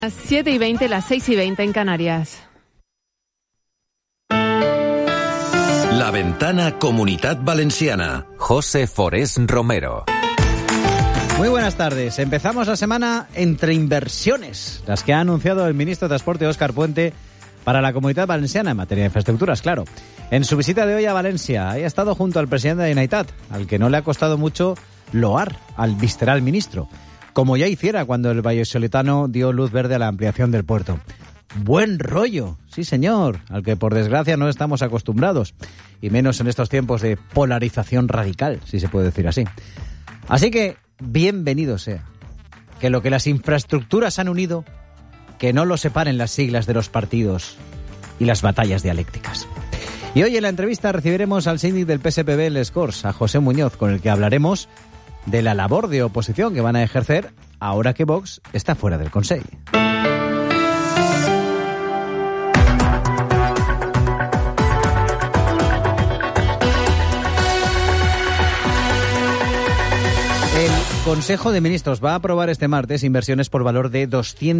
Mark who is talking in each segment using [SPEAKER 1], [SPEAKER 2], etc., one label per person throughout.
[SPEAKER 1] Las 7:20, las 6:20 en Canarias.
[SPEAKER 2] La Ventana Comunitat Valenciana. José Forés Romero.
[SPEAKER 3] Muy buenas tardes. Empezamos la semana entre inversiones, las que ha anunciado el ministro de Transporte, Óscar Puente, para la Comunitat Valenciana en materia de infraestructuras, claro. En su visita de hoy a Valencia, ha estado junto al presidente de la Generalitat, al que no le ha costado mucho loar al visceral ministro, como ya hiciera cuando el vallisoletano dio luz verde a la ampliación del puerto. Buen rollo, sí señor, al que por desgracia no estamos acostumbrados, y menos en estos tiempos de polarización radical, si se puede decir así. Así que, bienvenido sea. Que lo que las infraestructuras han unido, que no lo separen las siglas de los partidos y las batallas dialécticas. Y hoy en la entrevista recibiremos al síndic del PSPB en Les Corts, a José Muñoz, con el que hablaremos de la labor de oposición que van a ejercer ahora que Vox está fuera del Consell. El Consejo de Ministros va a aprobar este martes inversiones por valor de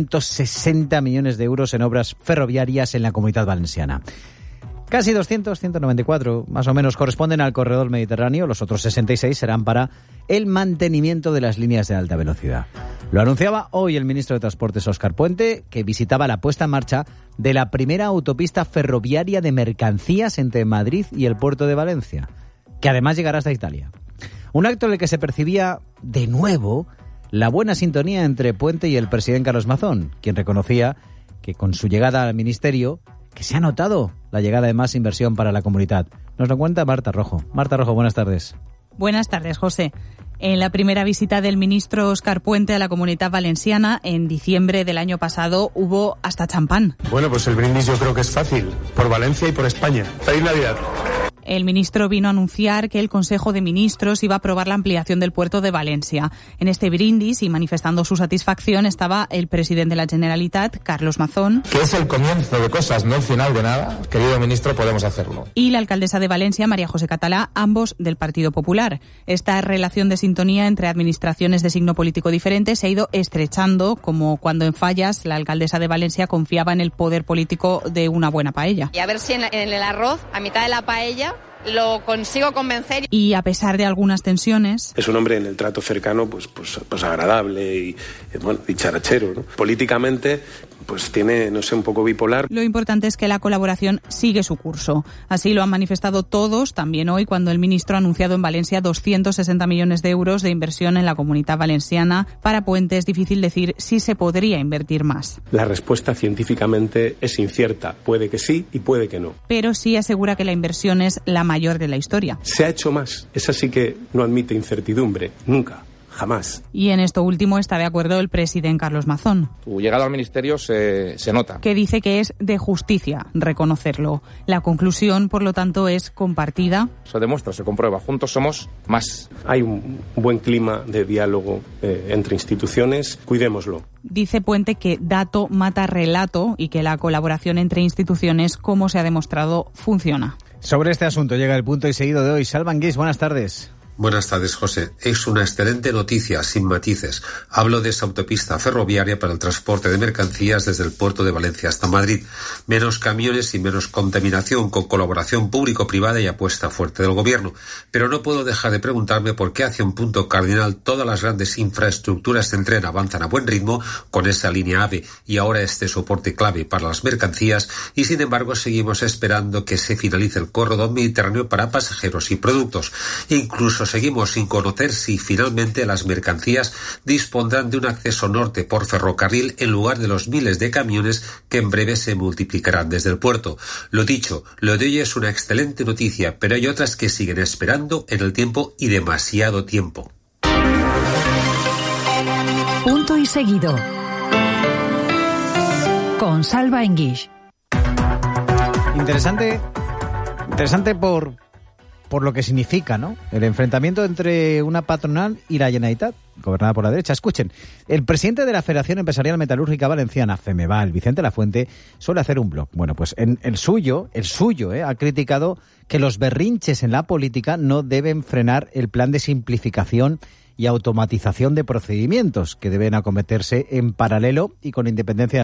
[SPEAKER 3] 260 millones de euros en obras ferroviarias en la Comunitat Valenciana. Casi 200, 194 más o menos corresponden al corredor mediterráneo, los otros 66 serán para el mantenimiento de las líneas de alta velocidad. Lo anunciaba hoy el ministro de Transportes, Óscar Puente, que visitaba la puesta en marcha de la primera autopista ferroviaria de mercancías entre Madrid y el puerto de Valencia, que además llegará hasta Italia. Un acto en el que se percibía de nuevo la buena sintonía entre Puente y el presidente Carlos Mazón, quien reconocía que con su llegada al ministerio que se ha notado la llegada de más inversión para la comunidad. Nos lo cuenta Marta Rojo. Marta Rojo, buenas tardes.
[SPEAKER 4] Buenas tardes, José. En la primera visita del ministro Óscar Puente a la Comunitat Valenciana, en diciembre del año pasado, hubo hasta champán.
[SPEAKER 5] Bueno, pues el brindis yo creo que es fácil. Por Valencia y por España. ¡Feliz Navidad!
[SPEAKER 4] El ministro vino a anunciar que el Consejo de Ministros iba a aprobar la ampliación del puerto de Valencia. En este brindis y manifestando su satisfacción estaba el presidente de la Generalitat, Carlos Mazón.
[SPEAKER 6] Que es el comienzo de cosas, no el final de nada. Querido ministro, podemos hacerlo.
[SPEAKER 4] Y la alcaldesa de Valencia, María José Catalá, ambos del Partido Popular. Esta relación de sintonía entre administraciones de signo político diferente se ha ido estrechando, como cuando en Fallas la alcaldesa de Valencia confiaba en el poder político de una buena paella.
[SPEAKER 7] Y a ver si en el arroz, a mitad de la paella, lo consigo convencer.
[SPEAKER 4] Y a pesar de algunas tensiones...
[SPEAKER 5] Es un hombre en el trato cercano pues agradable y dicharachero, ¿no? Políticamente pues tiene, no sé, un poco bipolar.
[SPEAKER 4] Lo importante es que la colaboración sigue su curso. Así lo han manifestado todos, también hoy, cuando el ministro ha anunciado en Valencia 260 millones de euros de inversión en la Comunitat Valenciana. Para Puente es difícil decir si se podría invertir más.
[SPEAKER 5] La respuesta científicamente es incierta. Puede que sí y puede que no.
[SPEAKER 4] Pero sí asegura que la inversión es la mayor de la historia.
[SPEAKER 5] Se ha hecho más. Esa sí que no admite incertidumbre. Nunca. Jamás.
[SPEAKER 4] Y en esto último está de acuerdo el presidente Carlos Mazón.
[SPEAKER 6] Tu llegada al ministerio se nota.
[SPEAKER 4] Que dice que es de justicia reconocerlo. La conclusión, por lo tanto, es compartida.
[SPEAKER 6] Se demuestra, se comprueba. Juntos somos más.
[SPEAKER 5] Hay un buen clima de diálogo entre instituciones. Cuidémoslo.
[SPEAKER 4] Dice Puente que dato mata relato y que la colaboración entre instituciones, como se ha demostrado, funciona.
[SPEAKER 3] Sobre este asunto llega el punto y seguido de hoy. Salva Anguís, buenas tardes.
[SPEAKER 8] Buenas tardes, José. Es una excelente noticia, sin matices. Hablo de esa autopista ferroviaria para el transporte de mercancías desde el puerto de Valencia hasta Madrid. Menos camiones y menos contaminación, con colaboración público-privada y apuesta fuerte del gobierno. Pero no puedo dejar de preguntarme por qué hacia un punto cardinal todas las grandes infraestructuras de tren avanzan a buen ritmo con esa línea AVE y ahora este soporte clave para las mercancías y sin embargo seguimos esperando que se finalice el corredor mediterráneo para pasajeros y productos. Incluso seguimos sin conocer si finalmente las mercancías dispondrán de un acceso norte por ferrocarril en lugar de los miles de camiones que en breve se multiplicarán desde el puerto. Lo dicho, lo de hoy es una excelente noticia, pero hay otras que siguen esperando en el tiempo y demasiado tiempo.
[SPEAKER 9] Punto y seguido. Con Salva Anguís.
[SPEAKER 3] Interesante por lo que significa, ¿no? El enfrentamiento entre una patronal y la Generalitat, gobernada por la derecha. Escuchen, el presidente de la Federación Empresarial Metalúrgica Valenciana, FEMEVAL, Vicente Lafuente, suele hacer un blog. Bueno, pues en el suyo, ha criticado que los berrinches en la política no deben frenar el plan de simplificación y automatización de procedimientos que deben acometerse en paralelo y con independencia